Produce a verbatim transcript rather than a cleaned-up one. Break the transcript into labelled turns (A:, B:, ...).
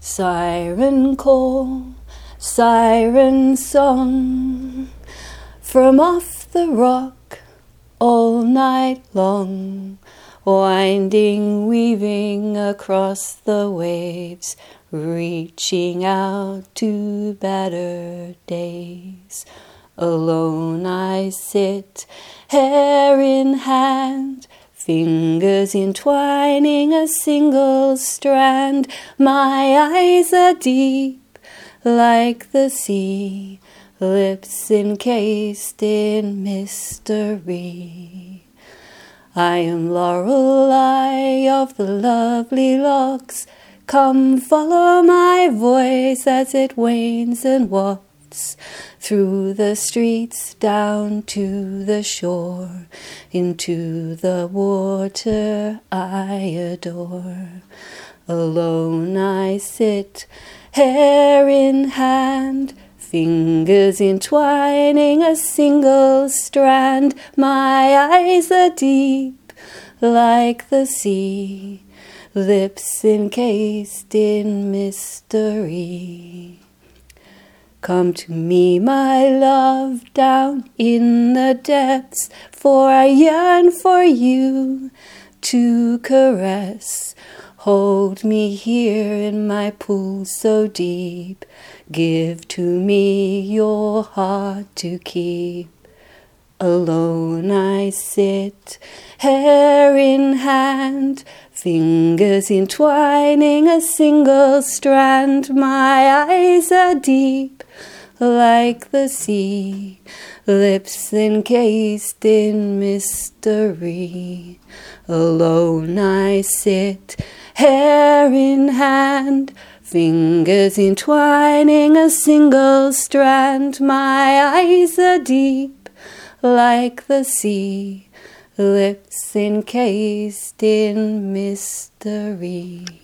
A: Siren call, siren song, from off the rock all night long, winding, weaving across the waves, reaching out to better days. Alone I sit, hair in hand, fingers entwining a single strand. My eyes are deep like the sea, lips encased in mystery. I am Lorelei of the lovely locks. Come follow my voice as it wanes and wafts through the streets down to the shore, into the water I adore. Alone I sit, hair in hand, fingers entwining a single strand. My eyes are deep like the sea, lips encased in mystery. Come to me, my love, down in the depths, for I yearn for you to caress. Hold me here in my pool so deep, give to me your heart to keep. Alone I sit, hair in hand, fingers entwining a single strand. My eyes are deep like the sea, lips encased in mystery. Alone I sit, hair in hand, fingers entwining a single strand. My eyes are deep like the sea, lips encased in mystery.